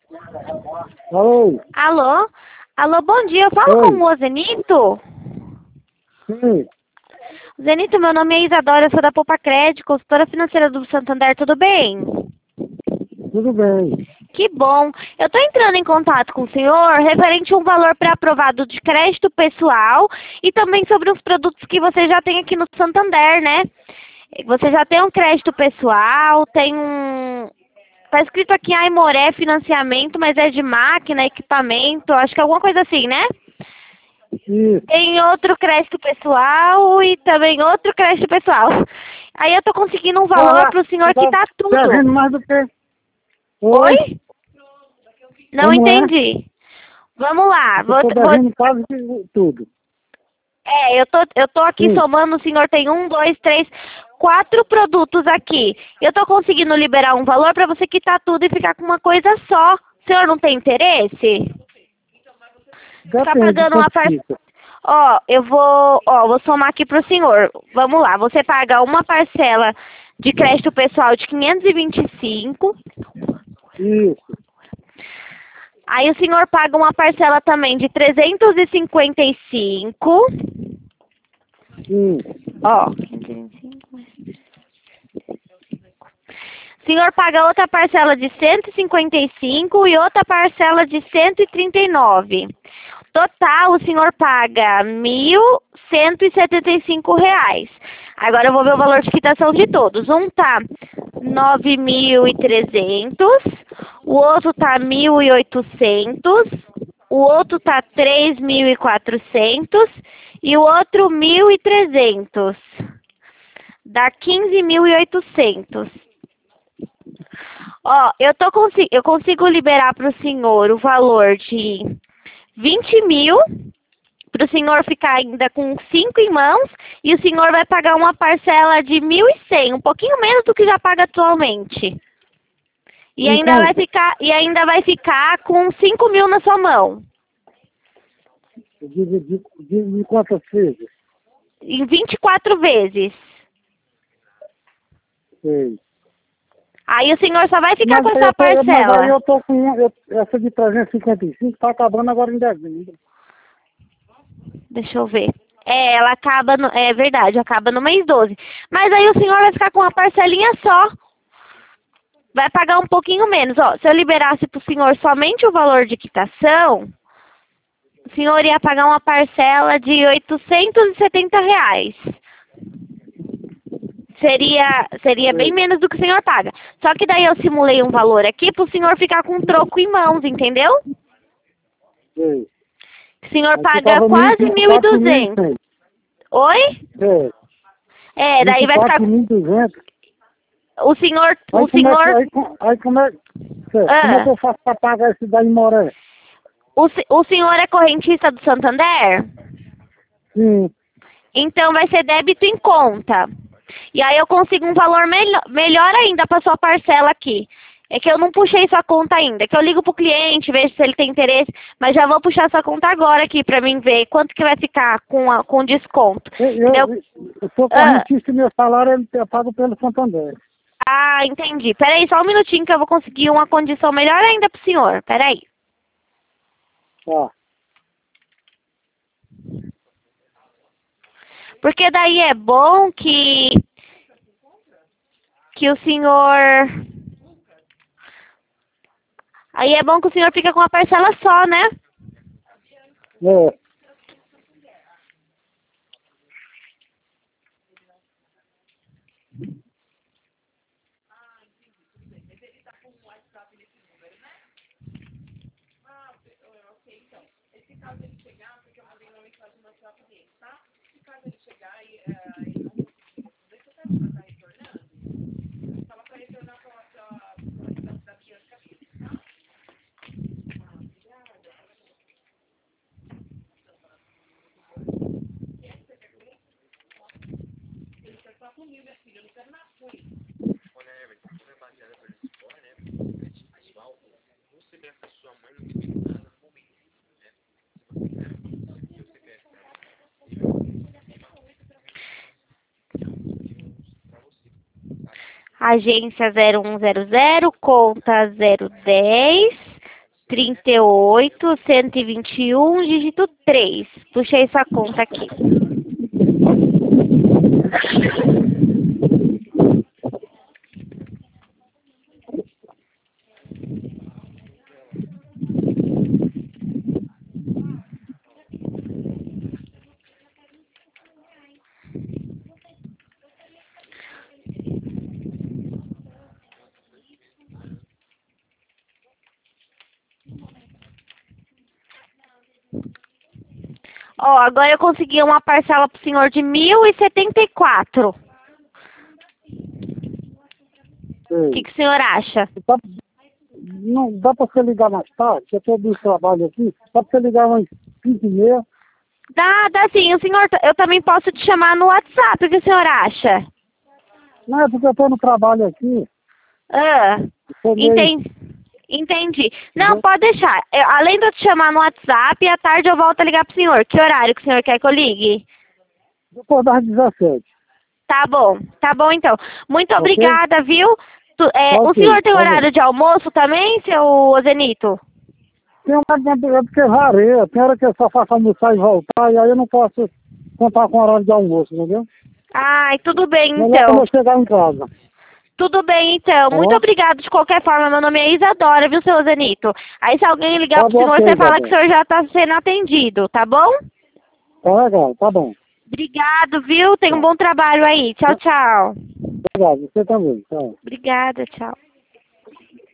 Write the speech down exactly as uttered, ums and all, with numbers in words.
Alô? Alô? Alô, bom dia. Eu falo Oi. com o Zenito? Sim, Zenito, meu nome é Isadora, eu sou da Poupa Crédito, consultora financeira do Santander, tudo bem? tudo bem. Que bom. Eu estou entrando em contato com o senhor referente a um valor pré-aprovado de crédito pessoal e também sobre os produtos que você já tem aqui no Santander, né? Você já tem um crédito pessoal, tem um... Tá escrito aqui Aimoré Financiamento, mas é de máquina, equipamento, acho que é alguma coisa assim, né? Isso. Tem outro crédito pessoal e também outro crédito pessoal. Aí eu tô conseguindo um valor Ah, pro senhor tá, que tá tá tudo. vendo mais do que... Oi? Oi? Não Como é? entendi. Vamos lá. Eu Vou, tô vou, devendo quase que tudo. é, eu tô, eu tô aqui Sim. somando, o senhor tem um, dois, três, quatro produtos aqui. Eu tô conseguindo liberar um valor pra você quitar tudo e ficar com uma coisa só. O senhor não tem interesse? Ficar Depende de pagando uma quanto parcela. fica. Ó, eu vou, ó, vou somar aqui pro senhor. Vamos lá, você paga uma parcela de crédito pessoal de quinhentos e vinte e cinco. Isso. Aí o senhor paga uma parcela também de trezentos e cinquenta e cinco. Sim. Ó, quinhentos e vinte e cinco mais... O senhor paga outra parcela de cento e cinquenta e cinco e outra parcela de cento e trinta e nove. Total, o senhor paga mil cento e setenta e cinco reais. Agora eu vou ver o valor de quitação de todos. Um tá nove mil e trezentos, o outro tá mil e oitocentos, o outro tá três mil e quatrocentos e o outro mil e trezentos. Dá quinze mil e oitocentos. Ó, eu tô consi eu consigo liberar para o senhor o valor de vinte mil, para o senhor ficar ainda com cinco em mãos, e o senhor vai pagar uma parcela de mil e cem, um pouquinho menos do que já paga atualmente. E Em ainda vai quanto? ficar, e ainda vai ficar com cinco mil na sua mão, De, de, de, de, de quantas vezes? em vinte e quatro vezes. Sei. Aí o senhor só vai ficar Mas, com eu essa tô, mas aí parcela. eu tô com... uma- Eu, essa de trezentos e cinquenta e cinco tá acabando agora em dezembro. Deixa eu ver. É, ela acaba, no, é verdade, acaba no mês doze. Mas aí o senhor vai ficar com uma parcelinha só. Vai pagar um pouquinho menos. Ó, se eu liberasse para o senhor somente o valor de quitação, o senhor ia pagar uma parcela de oitocentos e setenta reais. Seria, seria bem Sei. menos do que o senhor paga. Só que daí eu simulei um valor aqui para o senhor ficar com um troco em mãos, entendeu? Sei. O senhor Aí paga ficava mil, quase vinte e mil e quatro mil e duzentos. cem. Oi? É. É, vinte daí e vai ficar... quatro mil e duzentos. O senhor... Aí O como é que, senhor... aí, com- aí como é, certo, como é que Ah, eu faço para pagar esse da Imoré? o, se- o senhor é correntista do Santander? Sim, Então vai ser débito em conta. E aí eu consigo um valor melhor, melhor ainda para sua parcela aqui. É que eu não puxei sua conta ainda. É que eu ligo pro cliente, vejo se ele tem interesse, mas já vou puxar sua conta agora aqui para mim ver quanto que vai ficar com a, com desconto. eu, Entendeu? eu, eu sou Ah, correntista e meu salário é pago pelo Santander. ah, entendi. Peraí, só um minutinho que eu vou conseguir uma condição melhor ainda pro senhor. Peraí. Tá. Porque daí é bom que que o senhor... Aí é bom que o senhor fica com uma parcela só, né? É, Agência zero um zero zero, conta zero dez, trinta e oito, cento e vinte e um, dígito três. Puxei sua conta aqui. Ó, agora eu consegui uma parcela pro senhor de mil e setenta e quatro. O que, que o senhor acha? Tá, não dá para você ligar mais tarde, eu estou do trabalho aqui, dá para você ligar umas cinco e meia. Dá, dá sim. O senhor, eu também posso te chamar no WhatsApp. O que o senhor acha? Não, é porque eu estou no trabalho aqui. Ah, Tô meio- entendi. Entendi. Não, Entendeu? pode deixar. Eu- além de eu te chamar no WhatsApp, à tarde eu volto a ligar pro senhor. Que horário que o senhor quer que eu ligue? Depois das dezessete. Tá bom, tá bom então. Muito Ok. obrigada, viu? Tu- é, o Ok, senhor tem tá bom. horário de almoço também, seu Ozenito? Tem uma é porque varia, tem hora que eu só faço almoçar e voltar, e aí eu não posso contar com horário de almoço, entendeu? Ai, tudo bem Melhor então. quando eu chegar em casa. Tudo bem então. Tá Muito bom? obrigada de qualquer forma. Meu nome é Isadora, viu, seu Ozenito? Aí se alguém ligar Tá pro bom, senhor, ok, você fala Isadora. que o senhor já tá sendo atendido, tá bom? Tá legal, tá bom. Obrigado, viu? Tenha um Tá. bom trabalho aí. Tchau, tchau. Obrigado, você também. Tchau. Obrigada, tchau.